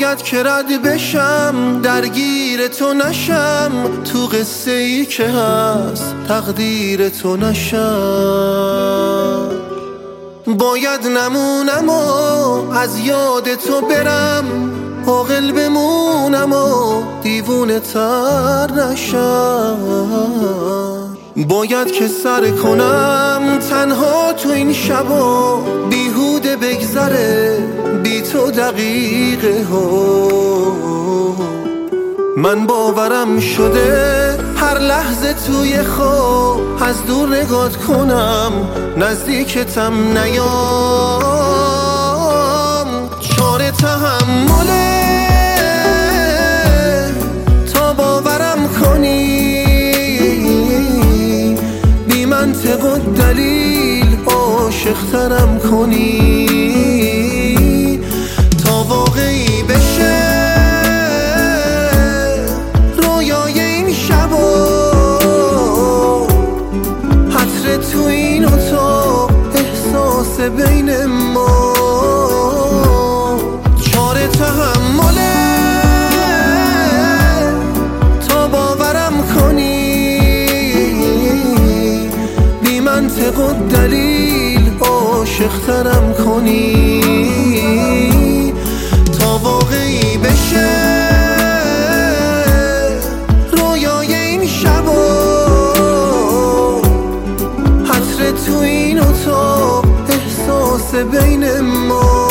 باید که رد بشم، درگیر تو نشم، تو قصه ای که هست تقدیر تو نشم. باید نمونم و از یاد تو برم، عاقل بمونم و دیوونه تر نشم. باید که سر کنم تنها تو این شبا، بیهوده بگذره بی تو دقیقه ها. من باورم شده هر لحظه توی خواب از دور نگات کنم، نزدیکتم نیام. چاره تحمله تا باورم کنی، بی منطق و دلیل عاشق‌ترم کنی، تا واقعی بشه رویای این شبا. حسر تو این اتاق، احساس بین ما. چاره تحمله تا باورم کنی، بی منطق و دلیل عاشق‌ترم کنی، تا واقعی بشه رویای این شبا. حسر تو این اتاق، احساس بین ما.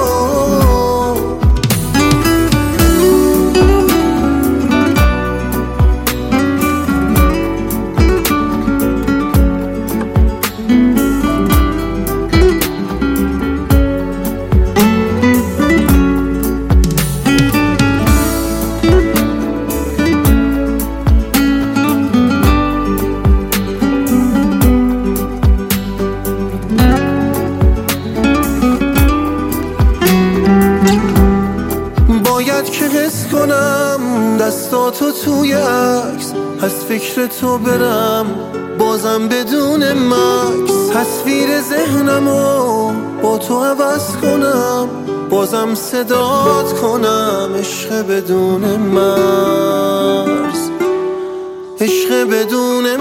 باید که حس کنم دستاتو توی عکس، از فکر تو برم بازم بدون مکس. تصویر ذهنمو با تو عوض کنم، بازم صدات کنم. عشق بدون مرز، عشق بدون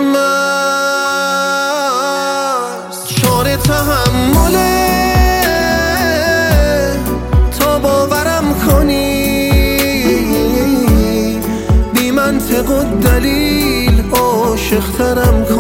مرز. چاره تحمله تا باورم کنی، بی منطق و دلیل عاشق‌ترم کنی.